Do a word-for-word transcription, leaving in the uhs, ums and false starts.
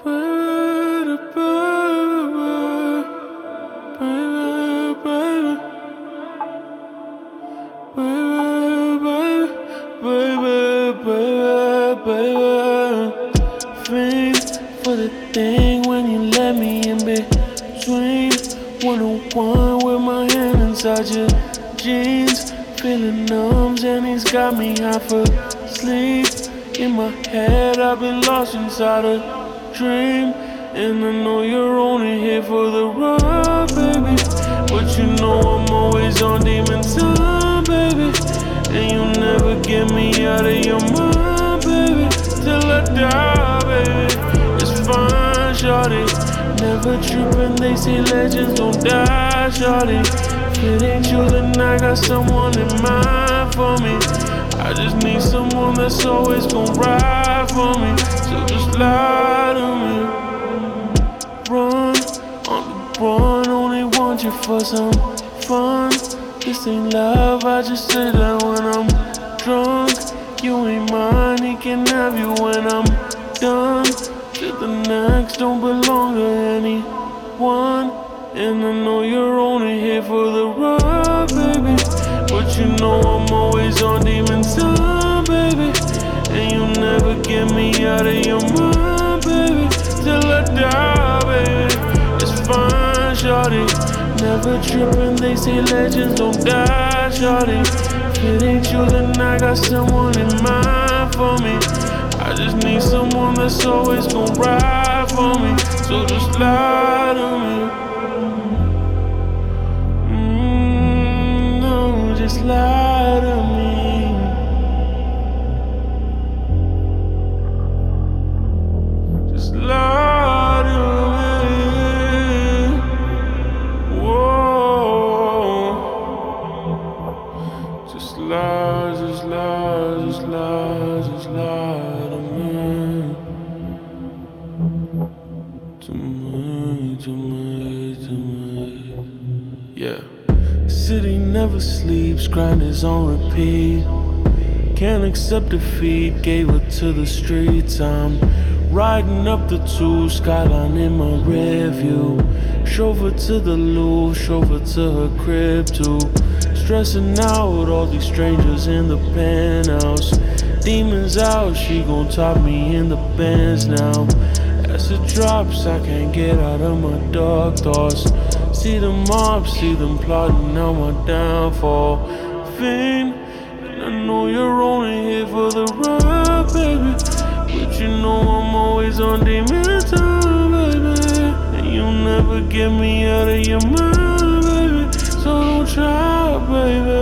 baby, baby, baby, baby, baby. Fiend for the thing when you let me in between. one oh one with my hand inside your jeans. Feeling numb and he's got me half asleep. In my head I've been lost inside a dream. And I know you're only here for the ride, baby. But you know I'm always on demon time, baby. And you'll never get me out of your mind, baby. Till I die, baby. It's fine, shawty. Never trippin', they say legends don't die, shawty. If it ain't you, then I got someone in mind for me. I just need someone that's always gon' ride for me. So just lie to me. Run, on the run, only want you for some fun. This ain't love, I just say that when I'm drunk. You ain't mine, he can have you when I'm done. To the next, don't belong to anyone. And I know you're only here for the ride, baby. But you know I'm always on demon time, baby. And you'll never get me out of your mind, baby. Till I die, baby. It's fine, shawty. Never trippin', they say legends don't die, shawty. If it ain't you, then I got someone in mind for me. I just need someone that's always gon' ride for me. So just lie to me. Mm, no, just lie to me. Just lie to me. Whoa. Just lie, just lie, just lie, just lie to me. To me, to me, to me. Yeah. City never sleeps, grind is on repeat. Can't accept defeat, gave it to the streets. I'm riding up the two, skyline in my rear view. Chauffeur to the Louvre, chauffeur to her crib too. Stressing out, all these strangers in the penthouse. Demons out, she gon' top me in the Benz now. As it drops, I can't get out of my dark thoughts. See them up, see them plotting out my downfall. Fiend, and I know you're only here for the ride, baby. But you know I'm always on demon time, baby. And you'll never get me out of your mind, baby. So don't try, baby.